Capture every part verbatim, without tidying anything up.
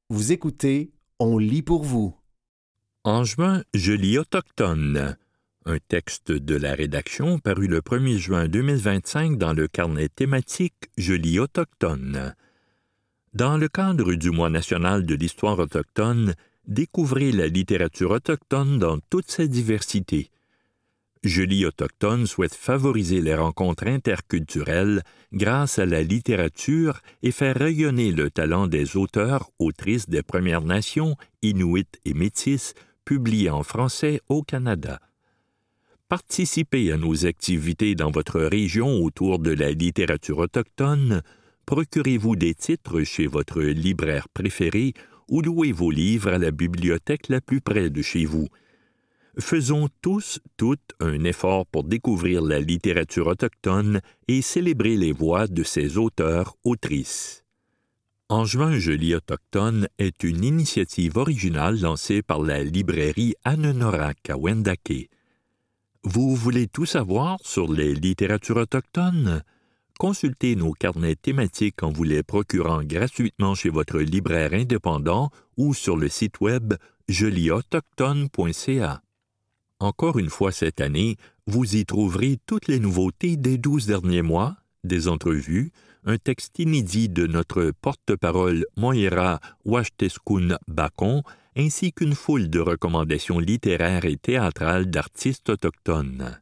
Vous écoutez, on lit pour vous. En juin, je lis Autochtone, un texte de la rédaction paru le premier juin deux mille vingt-cinq dans le carnet thématique Je lis Autochtone. Dans le cadre du mois national de l'histoire autochtone, découvrez la littérature autochtone dans toute sa diversité. Je lis Autochtone souhaite favoriser les rencontres interculturelles grâce à la littérature et faire rayonner le talent des auteurs, autrices des Premières Nations, Inuits et Métis, publiés en français au Canada. Participez à nos activités dans votre région autour de la littérature autochtone, procurez-vous des titres chez votre libraire préféré ou louez vos livres à la bibliothèque la plus près de chez vous. Faisons tous, toutes, un effort pour découvrir la littérature autochtone et célébrer les voix de ses auteurs, autrices. En juin, je lis Autochtone est une initiative originale lancée par la librairie Anenorak à Wendake. Vous voulez tout savoir sur les littératures autochtones? Consultez nos carnets thématiques en vous les procurant gratuitement chez votre libraire indépendant ou sur le site web je lis autochtone point c a. Encore une fois cette année, vous y trouverez toutes les nouveautés des douze derniers mois, des entrevues, un texte inédit de notre porte-parole Moira Ouashteskun Bacon, ainsi qu'une foule de recommandations littéraires et théâtrales d'artistes autochtones.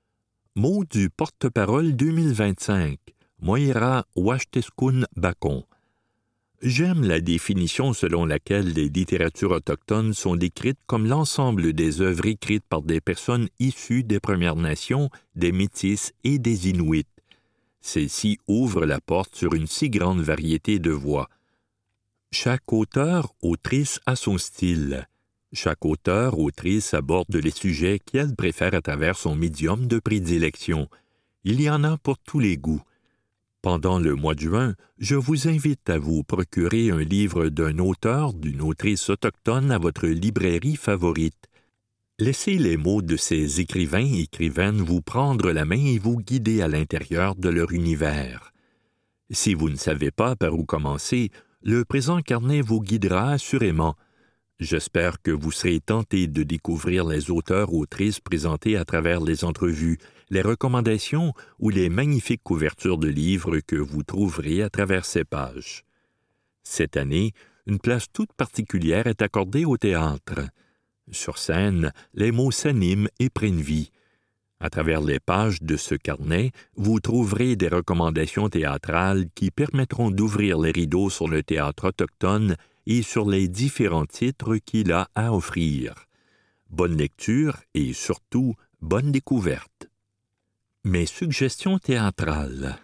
Mot du porte-parole deux mille vingt-cinq, Moira Ouashteskun Bacon. J'aime la définition selon laquelle les littératures autochtones sont décrites comme l'ensemble des œuvres écrites par des personnes issues des Premières Nations, des Métis et des Inuits. Celle-ci ouvre la porte sur une si grande variété de voix. Chaque auteur, autrice a son style. Chaque auteur, autrice aborde les sujets qu'elle préfère à travers son médium de prédilection. Il y en a pour tous les goûts. Pendant le mois de juin, je vous invite à vous procurer un livre d'un auteur, d'une autrice autochtone à votre librairie favorite. Laissez les mots de ces écrivains et écrivaines vous prendre la main et vous guider à l'intérieur de leur univers. Si vous ne savez pas par où commencer, le présent carnet vous guidera assurément. J'espère que vous serez tenté de découvrir les auteurs-autrices présentés à travers les entrevues, les recommandations ou les magnifiques couvertures de livres que vous trouverez à travers ces pages. Cette année, une place toute particulière est accordée au théâtre. Sur scène, les mots s'animent et prennent vie. À travers les pages de ce carnet, vous trouverez des recommandations théâtrales qui permettront d'ouvrir les rideaux sur le théâtre autochtone et sur les différents titres qu'il a à offrir. Bonne lecture et surtout, bonne découverte. Mes suggestions théâtrales.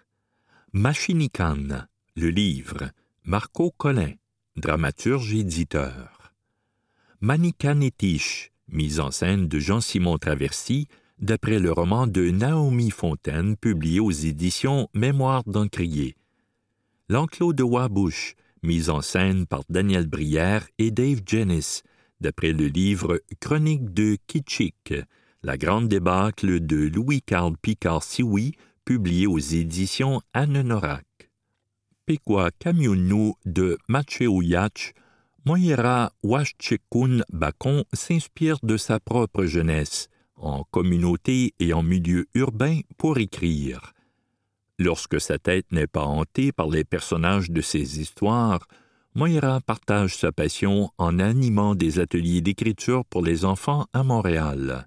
Machinican, le livre, Marco Collin, dramaturge et éditeur. Manikanetish, mise en scène de Jean-Simon Traversy, d'après le roman de Naomi Fontaine, publié aux éditions Mémoires d'Encrier. L'enclos de Wabush, mise en scène par Daniel Brière et Dave Jennis, d'après le livre Chronique de Kitchik, la grande débâcle de Louis-Carl Picard-Sioui, publié aux éditions Anenorak. Pequot Kamionou de Macheoyach, Moira Ouashteskun Bacon s'inspire de sa propre jeunesse, en communauté et en milieu urbain pour écrire. Lorsque sa tête n'est pas hantée par les personnages de ses histoires, Moira partage sa passion en animant des ateliers d'écriture pour les enfants à Montréal.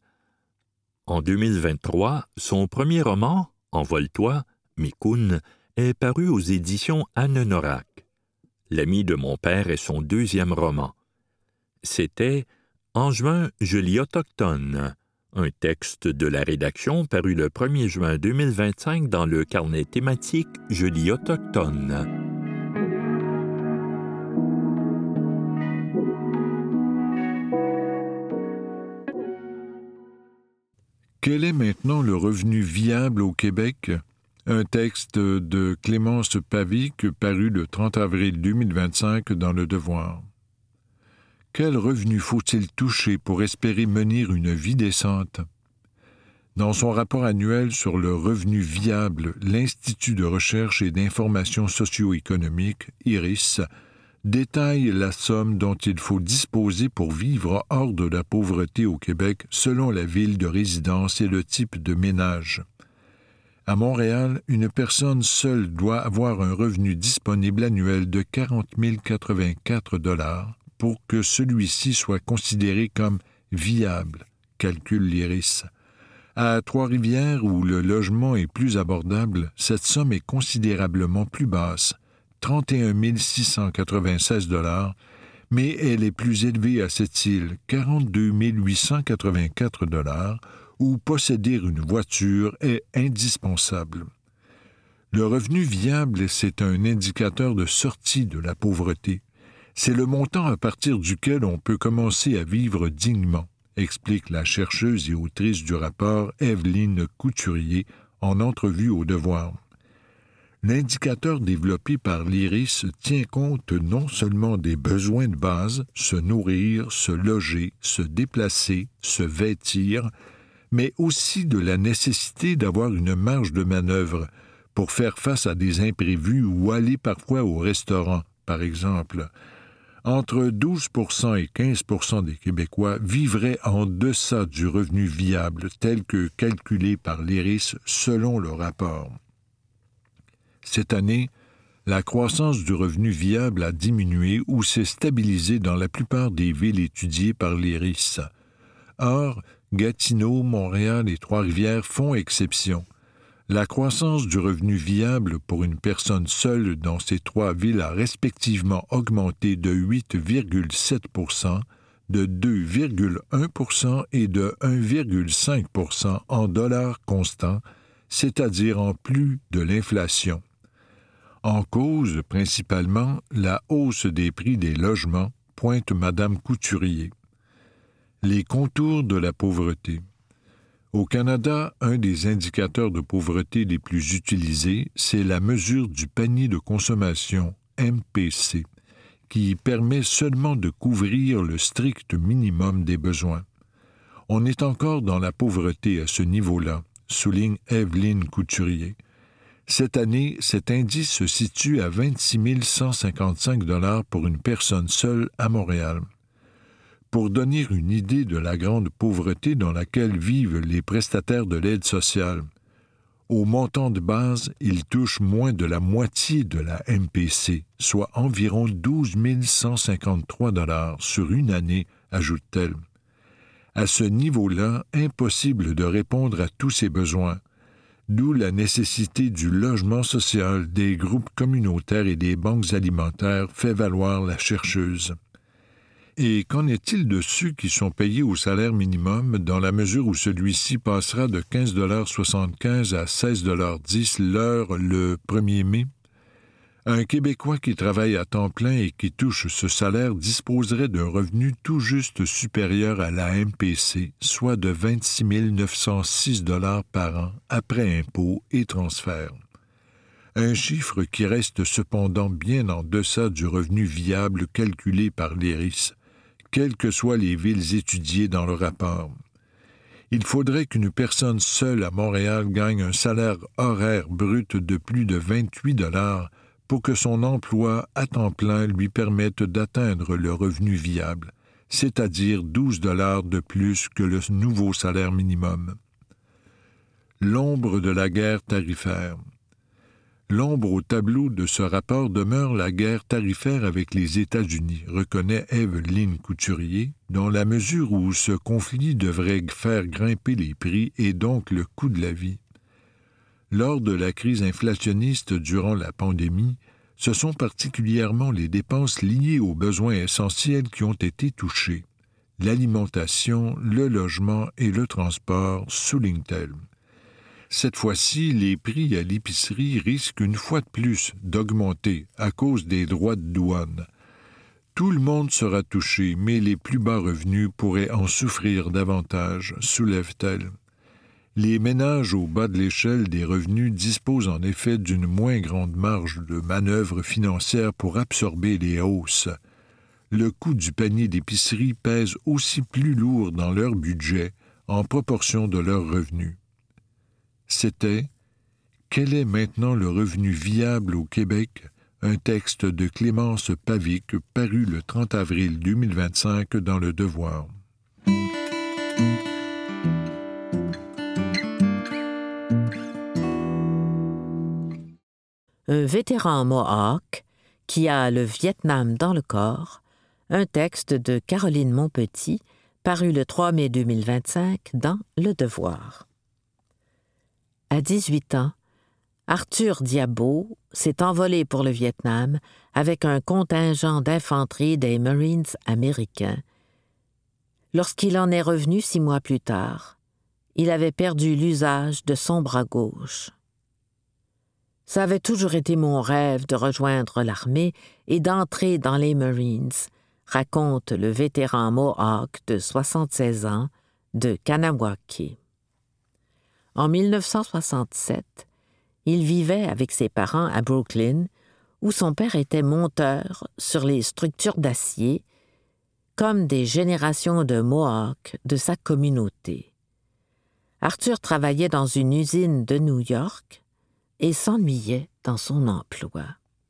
En deux mille vingt-trois, son premier roman, Envole-toi, Mikun, est paru aux éditions Anenorak. L'ami de mon père est son deuxième roman. C'était En juin, je lis Autochtone, un texte de la rédaction paru le premier juin deux mille vingt-cinq dans le carnet thématique Je lis Autochtone. Quel est maintenant le revenu viable au Québec? Un texte de Clémence Pavic paru le trente avril deux mille vingt-cinq dans Le Devoir. Quel revenu faut-il toucher pour espérer mener une vie décente? Dans son rapport annuel sur le revenu viable, l'Institut de recherche et d'information socio-économique, I R I S, détaille la somme dont il faut disposer pour vivre hors de la pauvreté au Québec selon la ville de résidence et le type de ménage. À Montréal, une personne seule doit avoir un revenu disponible annuel de quarante mille quatre-vingt-quatre dollars pour que celui-ci soit considéré comme viable, calcule l'I R I S. À Trois-Rivières, où le logement est plus abordable, cette somme est considérablement plus basse, trente et un mille six cent quatre-vingt-seize dollars, mais elle est plus élevée à cette île, quarante-deux mille huit cent quatre-vingt-quatre dollars, où posséder une voiture est indispensable. Le revenu viable, c'est un indicateur de sortie de la pauvreté. C'est le montant à partir duquel on peut commencer à vivre dignement, explique la chercheuse et autrice du rapport Evelyne Couturier en entrevue au Devoir. L'indicateur développé par l'I R I S tient compte non seulement des besoins de base, se nourrir, se loger, se déplacer, se vêtir, mais aussi de la nécessité d'avoir une marge de manœuvre pour faire face à des imprévus ou aller parfois au restaurant, par exemple. Entre douze pour cent et quinze pour cent des Québécois vivraient en deçà du revenu viable tel que calculé par l'I R I S selon le rapport. Cette année, la croissance du revenu viable a diminué ou s'est stabilisée dans la plupart des villes étudiées par l'I R I S. Or, Gatineau, Montréal et Trois-Rivières font exception. La croissance du revenu viable pour une personne seule dans ces trois villes a respectivement augmenté de huit virgule sept pour cent, de deux virgule un pour cent et de un virgule cinq pour cent en dollars constants, c'est-à-dire en plus de l'inflation. En cause, principalement, la hausse des prix des logements, pointe Madame Couturier. Les contours de la pauvreté. Au Canada, un des indicateurs de pauvreté les plus utilisés, c'est la mesure du panier de consommation, M P C, qui permet seulement de couvrir le strict minimum des besoins. On est encore dans la pauvreté à ce niveau-là, souligne Evelyne Couturier. Cette année, cet indice se situe à vingt-six mille cent cinquante-cinq dollars pour une personne seule à Montréal. Pour donner une idée de la grande pauvreté dans laquelle vivent les prestataires de l'aide sociale, au montant de base, ils touchent moins de la moitié de la M P C, soit environ douze mille cent cinquante-trois dollars sur une année, ajoute-t-elle. À ce niveau-là, impossible de répondre à tous ces besoins, d'où la nécessité du logement social, des groupes communautaires et des banques alimentaires, fait valoir la chercheuse. Et qu'en est-il de ceux qui sont payés au salaire minimum dans la mesure où celui-ci passera de quinze dollars soixante-quinze à seize dollars dix l'heure le premier mai? Un Québécois qui travaille à temps plein et qui touche ce salaire disposerait d'un revenu tout juste supérieur à la M P C, soit de vingt-six mille neuf cent six dollars par an après impôts et transferts. Un chiffre qui reste cependant bien en deçà du revenu viable calculé par l'I R I S, quelles que soient les villes étudiées dans le rapport. Il faudrait qu'une personne seule à Montréal gagne un salaire horaire brut de plus de vingt-huit dollars pour que son emploi à temps plein lui permette d'atteindre le revenu viable, c'est-à-dire douze dollars de plus que le nouveau salaire minimum. L'ombre de la guerre tarifaire. L'ombre au tableau de ce rapport demeure la guerre tarifaire avec les États-Unis, reconnaît Evelyne Couturier, dans la mesure où ce conflit devrait faire grimper les prix et donc le coût de la vie. Lors de la crise inflationniste durant la pandémie, ce sont particulièrement les dépenses liées aux besoins essentiels qui ont été touchées. L'alimentation, le logement et le transport, souligne-t-elle. Cette fois-ci, les prix à l'épicerie risquent une fois de plus d'augmenter à cause des droits de douane. Tout le monde sera touché, mais les plus bas revenus pourraient en souffrir davantage, soulève-t-elle. Les ménages au bas de l'échelle des revenus disposent en effet d'une moins grande marge de manœuvre financière pour absorber les hausses. Le coût du panier d'épicerie pèse aussi plus lourd dans leur budget en proportion de leurs revenus. C'était « Quel est maintenant le revenu viable au Québec ?» un texte de Clémence Pavic paru le trente avril deux mille vingt-cinq dans Le Devoir. Un vétéran Mohawk qui a le Vietnam dans le corps, un texte de Caroline Monpetit, paru le trois mai deux mille vingt-cinq dans Le Devoir. À dix-huit ans, Arthur Diabo s'est envolé pour le Vietnam avec un contingent d'infanterie des Marines américains. Lorsqu'il en est revenu six mois plus tard, il avait perdu l'usage de son bras gauche. « Ça avait toujours été mon rêve de rejoindre l'armée et d'entrer dans les Marines », raconte le vétéran Mohawk de soixante-seize ans de Kahnawake. En mille neuf cent soixante-sept, il vivait avec ses parents à Brooklyn, où son père était monteur sur les structures d'acier, comme des générations de Mohawks de sa communauté. Arthur travaillait dans une usine de New York et s'ennuyait dans son emploi.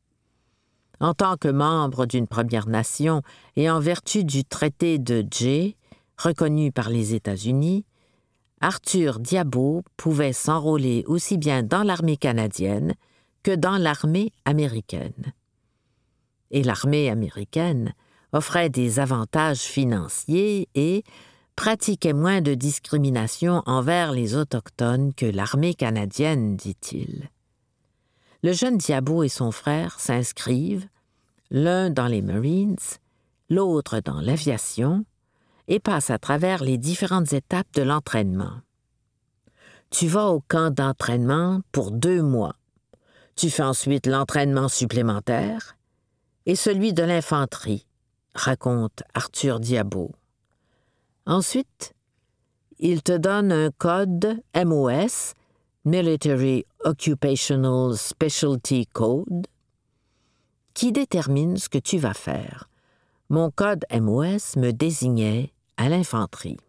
En tant que membre d'une Première Nation et en vertu du traité de Jay, reconnu par les États-Unis, Arthur Diabo pouvait s'enrôler aussi bien dans l'armée canadienne que dans l'armée américaine. Et l'armée américaine offrait des avantages financiers et pratiquait moins de discrimination envers les Autochtones que l'armée canadienne, dit-il. Le jeune Diabo et son frère s'inscrivent, l'un dans les Marines, l'autre dans l'aviation, et passent à travers les différentes étapes de l'entraînement. Tu vas au camp d'entraînement pour deux mois. Tu fais ensuite l'entraînement supplémentaire et celui de l'infanterie, raconte Arthur Diabo. Ensuite, il te donne un code M O S, Military Occupational Specialty Code, qui détermine ce que tu vas faire. Mon code M O S me désignait à l'infanterie.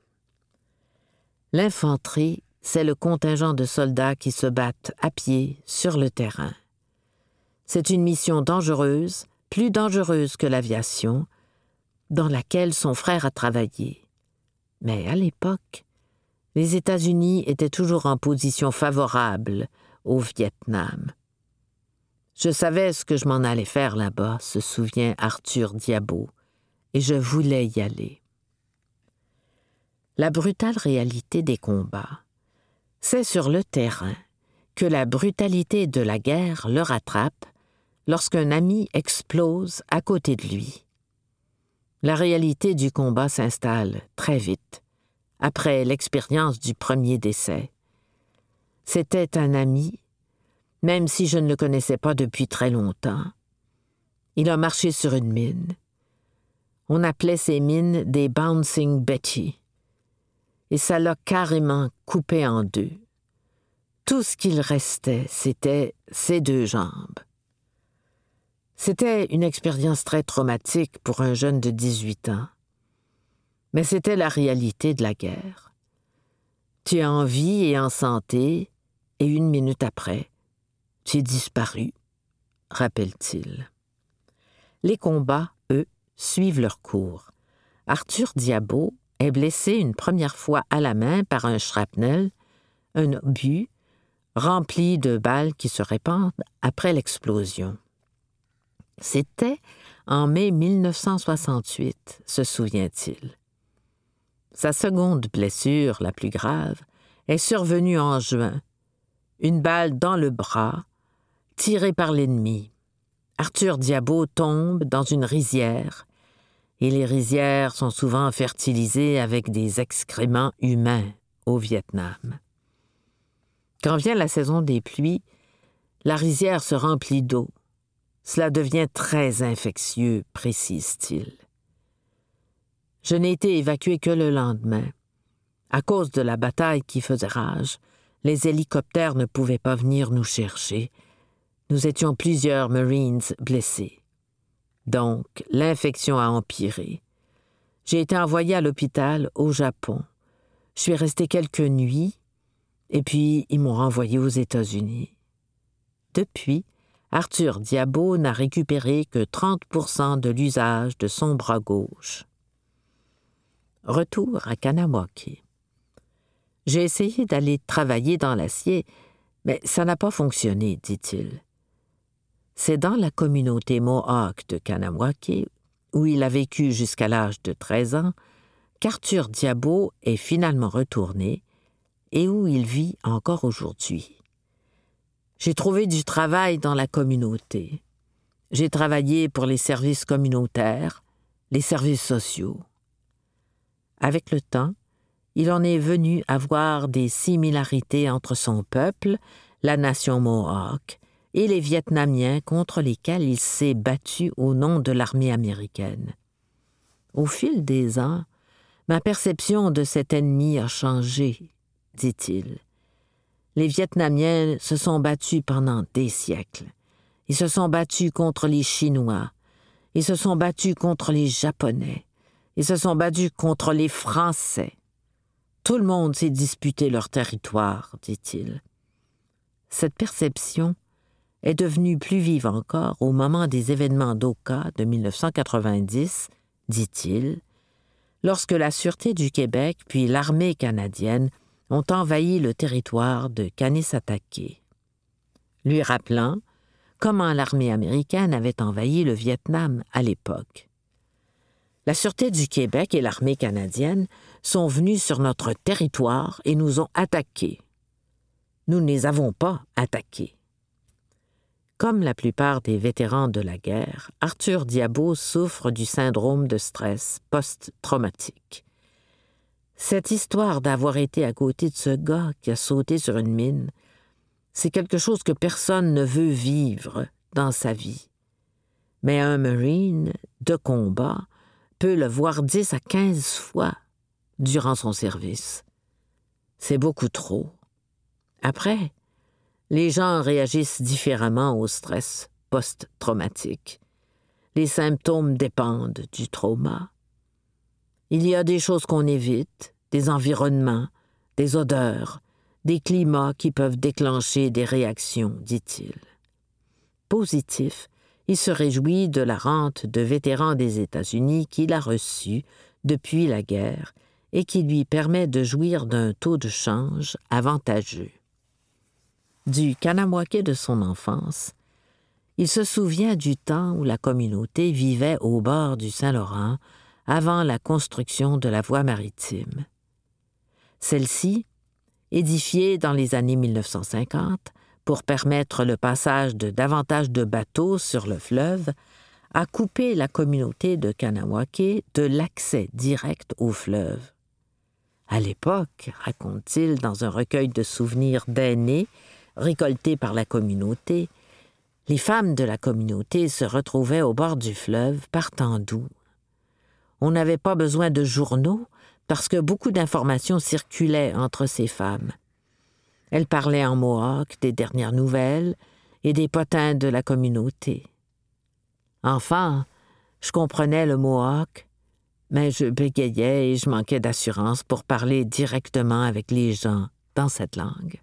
L'infanterie, c'est le contingent de soldats qui se battent à pied sur le terrain. C'est une mission dangereuse, plus dangereuse que l'aviation, dans laquelle son frère a travaillé. Mais à l'époque, les États-Unis étaient toujours en position favorable au Vietnam. Je savais ce que je m'en allais faire là-bas, se souvient Arthur Diabo, et je voulais y aller. La brutale réalité des combats, c'est sur le terrain que la brutalité de la guerre le rattrape lorsqu'un ami explose à côté de lui. La réalité du combat s'installe très vite, après l'expérience du premier décès. C'était un ami, même si je ne le connaissais pas depuis très longtemps. Il a marché sur une mine. On appelait ces mines des Bouncing Betty. Et ça l'a carrément coupé en deux. Tout ce qu'il restait, c'était ses deux jambes. C'était une expérience très traumatique pour un jeune de dix-huit ans. Mais c'était la réalité de la guerre. Tu es en vie et en santé, et une minute après, tu es disparu, rappelle-t-il. Les combats, eux, suivent leur cours. Arthur Diabo est blessé une première fois à la main par un shrapnel, un obus, rempli de balles qui se répandent après l'explosion. C'était en mai mille neuf cent soixante-huit, se souvient-il. Sa seconde blessure, la plus grave, est survenue en juin. Une balle dans le bras, tirée par l'ennemi. Arthur Diabo tombe dans une rizière, et les rizières sont souvent fertilisées avec des excréments humains au Vietnam. Quand vient la saison des pluies, la rizière se remplit d'eau. Cela devient très infectieux, précise-t-il. Je n'ai été évacué que le lendemain. À cause de la bataille qui faisait rage, les hélicoptères ne pouvaient pas venir nous chercher. Nous étions plusieurs Marines blessés. Donc, l'infection a empiré. J'ai été envoyé à l'hôpital au Japon. Je suis resté quelques nuits, et puis ils m'ont renvoyé aux États-Unis. Depuis, Arthur Diabo n'a récupéré que trente pour cent de l'usage de son bras gauche. Retour à Kanawake. J'ai essayé d'aller travailler dans l'acier, mais ça n'a pas fonctionné, dit-il. C'est dans la communauté Mohawk de Kanawake, où il a vécu jusqu'à l'âge de treize ans, qu'Arthur Diabo est finalement retourné et où il vit encore aujourd'hui. J'ai trouvé du travail dans la communauté. J'ai travaillé pour les services communautaires, les services sociaux. Avec le temps, il en est venu à voir des similarités entre son peuple, la nation Mohawk, et les Vietnamiens contre lesquels il s'est battu au nom de l'armée américaine. Au fil des ans, ma perception de cet ennemi a changé, dit-il. Les Vietnamiens se sont battus pendant des siècles. Ils se sont battus contre les Chinois. Ils se sont battus contre les Japonais. Ils se sont battus contre les Français. Tout le monde s'est disputé leur territoire, dit-il. Cette perception est devenue plus vive encore au moment des événements d'Oka de mille neuf cent quatre-vingt-dix, dit-il, lorsque la Sûreté du Québec puis l'armée canadienne ont envahi le territoire de Kanesatake, lui rappelant comment l'armée américaine avait envahi le Vietnam à l'époque. La Sûreté du Québec et l'armée canadienne sont venus sur notre territoire et nous ont attaqués. Nous ne les avons pas attaqués. Comme la plupart des vétérans de la guerre, Arthur Diabo souffre du syndrome de stress post-traumatique. Cette histoire d'avoir été à côté de ce gars qui a sauté sur une mine, c'est quelque chose que personne ne veut vivre dans sa vie. Mais un Marine de combat peut le voir dix à quinze fois durant son service. C'est beaucoup trop. Après, les gens réagissent différemment au stress post-traumatique. Les symptômes dépendent du trauma. Il y a des choses qu'on évite, des environnements, des odeurs, des climats qui peuvent déclencher des réactions, dit-il. Positif, il se réjouit de la rente de vétéran des États-Unis qu'il a reçue depuis la guerre et qui lui permet de jouir d'un taux de change avantageux. Du Kanawake de son enfance, il se souvient du temps où la communauté vivait au bord du Saint-Laurent avant la construction de la voie maritime. Celle-ci, édifiée dans les années mille neuf cent cinquante pour permettre le passage de davantage de bateaux sur le fleuve, a coupé la communauté de Kanawake de l'accès direct au fleuve. À l'époque, raconte-t-il dans un recueil de souvenirs d'aînés récoltés par la communauté, les femmes de la communauté se retrouvaient au bord du fleuve par temps doux. On n'avait pas besoin de journaux parce que beaucoup d'informations circulaient entre ces femmes. Elles parlaient en Mohawk des dernières nouvelles et des potins de la communauté. Enfant, je comprenais le Mohawk, mais je bégayais et je manquais d'assurance pour parler directement avec les gens dans cette langue.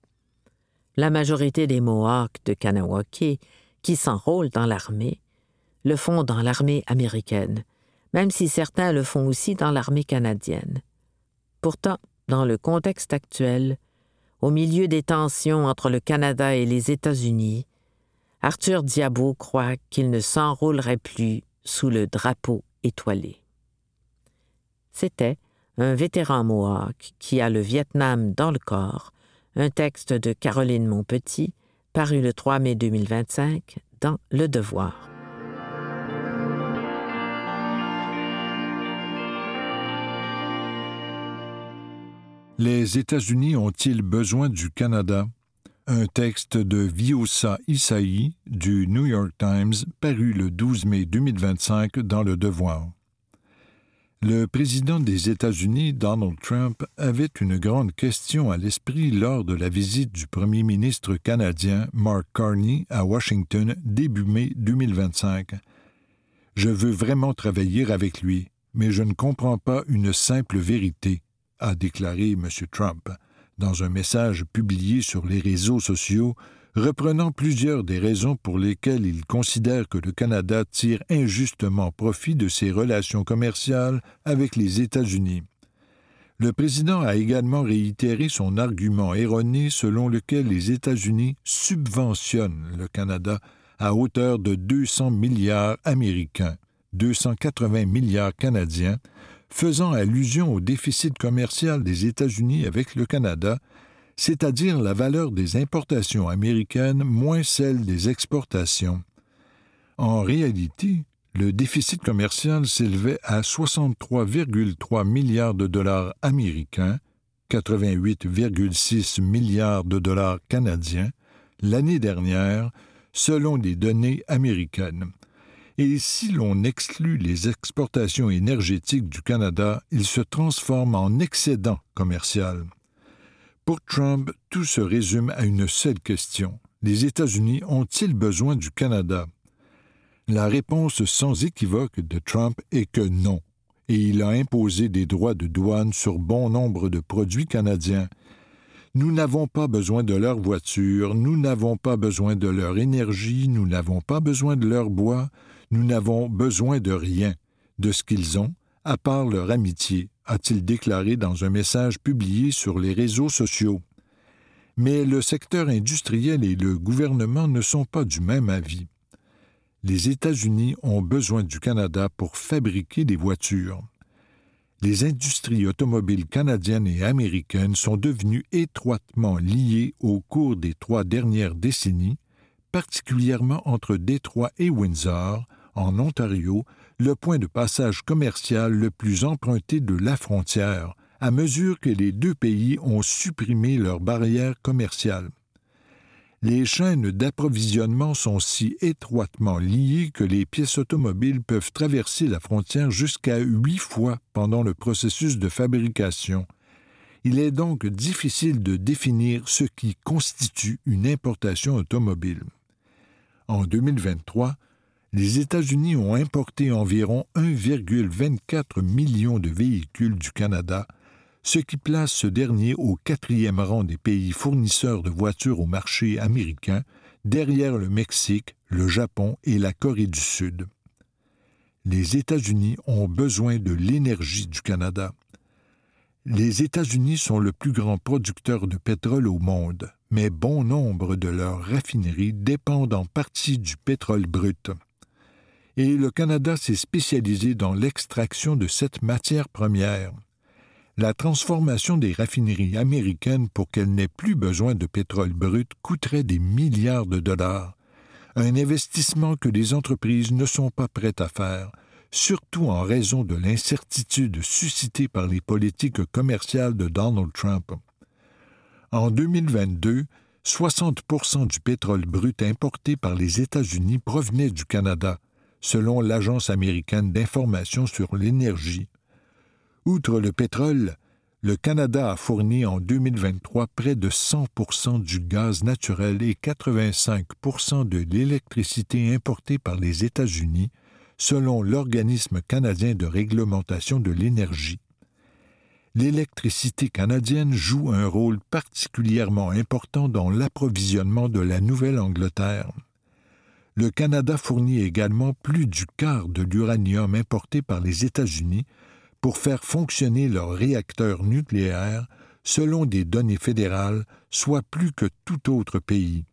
La majorité des Mohawks de Kanawake qui s'enrôlent dans l'armée le font dans l'armée américaine, même si certains le font aussi dans l'armée canadienne. Pourtant, dans le contexte actuel, au milieu des tensions entre le Canada et les États-Unis, Arthur Diabo croit qu'il ne s'enrôlerait plus sous le drapeau étoilé. C'était un vétéran Mohawk qui a le Vietnam dans le corps, un texte de Caroline Monpetit, paru le trois mai deux mille vingt-cinq dans Le Devoir. Les États-Unis ont-ils besoin du Canada? Un texte de Vyosa Isai du New York Times, paru le douze mai deux mille vingt-cinq dans Le Devoir. Le président des États-Unis, Donald Trump, avait une grande question à l'esprit lors de la visite du premier ministre canadien Mark Carney à Washington début mai deux mille vingt-cinq. « Je veux vraiment travailler avec lui, mais je ne comprends pas une simple vérité », a déclaré M. Trump dans un message publié sur les réseaux sociaux reprenant plusieurs des raisons pour lesquelles il considère que le Canada tire injustement profit de ses relations commerciales avec les États-Unis. Le président a également réitéré son argument erroné selon lequel les États-Unis subventionnent le Canada à hauteur de deux cents milliards américains, deux cent quatre-vingts milliards canadiens, faisant allusion au déficit commercial des États-Unis avec le Canada, c'est-à-dire la valeur des importations américaines moins celle des exportations. En réalité, le déficit commercial s'élevait à soixante-trois virgule trois milliards de dollars américains, quatre-vingt-huit virgule six milliards de dollars canadiens, l'année dernière, selon les données américaines. Et si l'on exclut les exportations énergétiques du Canada, il se transforme en excédent commercial. Pour Trump, tout se résume à une seule question. Les États-Unis ont-ils besoin du Canada? La réponse sans équivoque de Trump est que non, et il a imposé des droits de douane sur bon nombre de produits canadiens. Nous n'avons pas besoin de leurs voitures, nous n'avons pas besoin de leur énergie, nous n'avons pas besoin de leur bois, nous n'avons besoin de rien, de ce qu'ils ont, à part leur amitié, a-t-il déclaré dans un message publié sur les réseaux sociaux. Mais le secteur industriel et le gouvernement ne sont pas du même avis. Les États-Unis ont besoin du Canada pour fabriquer des voitures. Les industries automobiles canadiennes et américaines sont devenues étroitement liées au cours des trois dernières décennies, particulièrement entre Détroit et Windsor, en Ontario, le point de passage commercial le plus emprunté de la frontière, à mesure que les deux pays ont supprimé leurs barrières commerciales. Les chaînes d'approvisionnement sont si étroitement liées que les pièces automobiles peuvent traverser la frontière jusqu'à huit fois pendant le processus de fabrication. Il est donc difficile de définir ce qui constitue une importation automobile. En deux mille vingt-trois, les États-Unis ont importé environ un virgule vingt-quatre million de véhicules du Canada, ce qui place ce dernier au quatrième rang des pays fournisseurs de voitures au marché américain, derrière le Mexique, le Japon et la Corée du Sud. Les États-Unis ont besoin de l'énergie du Canada. Les États-Unis sont le plus grand producteur de pétrole au monde, mais bon nombre de leurs raffineries dépendent en partie du pétrole brut. Et le Canada s'est spécialisé dans l'extraction de cette matière première. La transformation des raffineries américaines pour qu'elles n'aient plus besoin de pétrole brut coûterait des milliards de dollars, un investissement que les entreprises ne sont pas prêtes à faire, surtout en raison de l'incertitude suscitée par les politiques commerciales de Donald Trump. En deux mille vingt-deux, soixante pour cent du pétrole brut importé par les États-Unis provenait du Canada, selon l'Agence américaine d'information sur l'énergie. Outre le pétrole, le Canada a fourni en deux mille vingt-trois près de cent pour cent du gaz naturel et quatre-vingt-cinq pour cent de l'électricité importée par les États-Unis, selon l'Organisme canadien de réglementation de l'énergie. L'électricité canadienne joue un rôle particulièrement important dans l'approvisionnement de la Nouvelle-Angleterre. Le Canada fournit également plus du quart de l'uranium importé par les États-Unis pour faire fonctionner leurs réacteurs nucléaires, selon des données fédérales, soit plus que tout autre pays.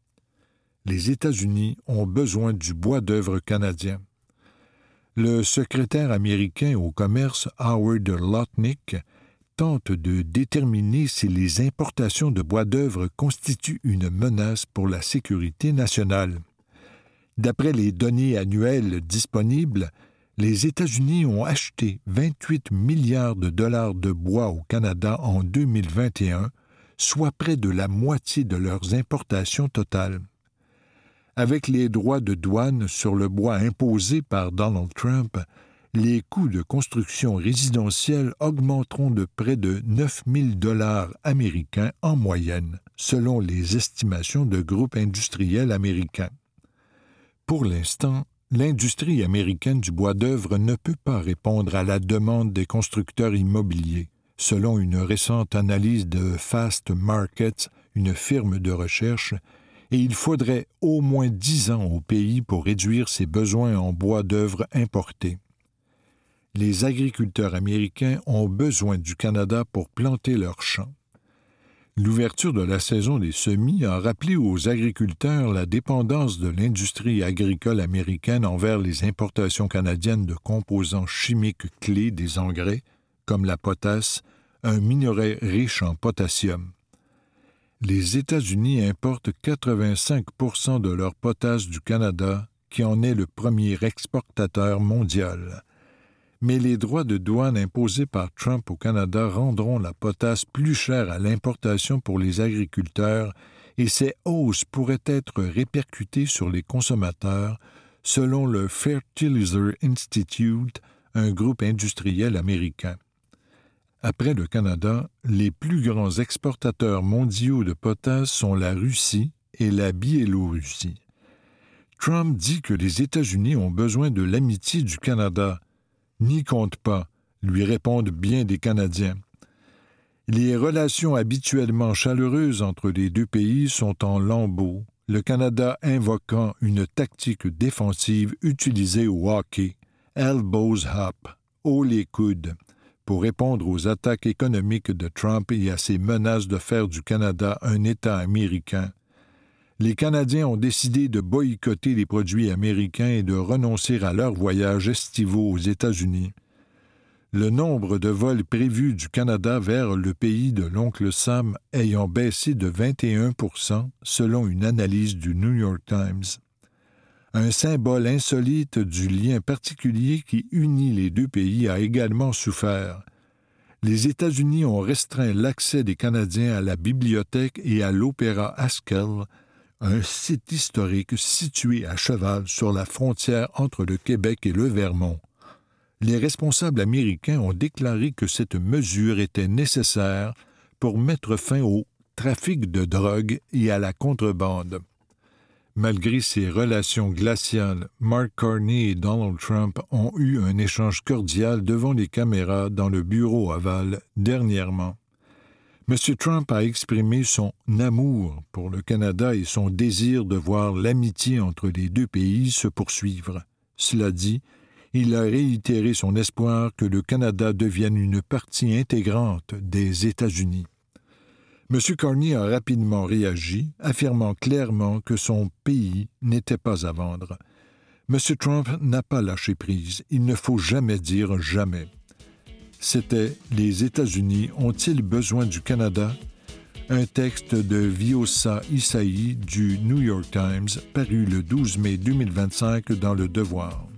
Les États-Unis ont besoin du bois d'œuvre canadien. Le secrétaire américain au commerce Howard Lutnick tente de déterminer si les importations de bois d'œuvre constituent une menace pour la sécurité nationale. D'après les données annuelles disponibles, les États-Unis ont acheté vingt-huit milliards de dollars de bois au Canada en deux mille vingt et un, soit près de la moitié de leurs importations totales. Avec les droits de douane sur le bois imposés par Donald Trump, les coûts de construction résidentielle augmenteront de près de neuf mille dollars américains en moyenne, selon les estimations de groupes industriels américains. Pour l'instant, l'industrie américaine du bois d'œuvre ne peut pas répondre à la demande des constructeurs immobiliers, selon une récente analyse de Fast Markets, une firme de recherche, et il faudrait au moins dix ans au pays pour réduire ses besoins en bois d'œuvre importé. Les agriculteurs américains ont besoin du Canada pour planter leurs champs. L'ouverture de la saison des semis a rappelé aux agriculteurs la dépendance de l'industrie agricole américaine envers les importations canadiennes de composants chimiques clés des engrais, comme la potasse, un minerai riche en potassium. Les États-Unis importent quatre-vingt-cinq pour cent de leur potasse du Canada, qui en est le premier exportateur mondial. Mais les droits de douane imposés par Trump au Canada rendront la potasse plus chère à l'importation pour les agriculteurs et ces hausses pourraient être répercutées sur les consommateurs, selon le Fertilizer Institute, un groupe industriel américain. Après le Canada, les plus grands exportateurs mondiaux de potasse sont la Russie et la Biélorussie. Trump dit que les États-Unis ont besoin de l'amitié du Canada. N'y compte pas, lui répondent bien des Canadiens. Les relations habituellement chaleureuses entre les deux pays sont en lambeaux, le Canada invoquant une tactique défensive utilisée au hockey, elbows up, haut les coudes, pour répondre aux attaques économiques de Trump et à ses menaces de faire du Canada un État américain. Les Canadiens ont décidé de boycotter les produits américains et de renoncer à leurs voyages estivaux aux États-Unis. Le nombre de vols prévus du Canada vers le pays de l'oncle Sam ayant baissé de vingt et un pour cent selon une analyse du New York Times. Un symbole insolite du lien particulier qui unit les deux pays a également souffert. Les États-Unis ont restreint l'accès des Canadiens à la bibliothèque et à l'Opéra Haskell, un site historique situé à cheval sur la frontière entre le Québec et le Vermont. Les responsables américains ont déclaré que cette mesure était nécessaire pour mettre fin au trafic de drogue et à la contrebande. Malgré ces relations glaciales, Mark Carney et Donald Trump ont eu un échange cordial devant les caméras dans le bureau ovale dernièrement. M. Trump a exprimé son amour pour le Canada et son désir de voir l'amitié entre les deux pays se poursuivre. Cela dit, il a réitéré son espoir que le Canada devienne une partie intégrante des États-Unis. M. Carney a rapidement réagi, affirmant clairement que son pays n'était pas à vendre. M. Trump n'a pas lâché prise. Il ne faut jamais dire jamais. C'était « Les États-Unis ont-ils besoin du Canada ?» Un texte de Vyosa Isaï du New York Times, paru le douze mai deux mille vingt-cinq dans Le Devoir.